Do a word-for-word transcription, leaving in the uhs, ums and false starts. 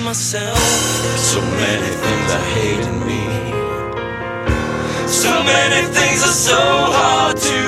myself. So many things I hate in me. So many things are so hard to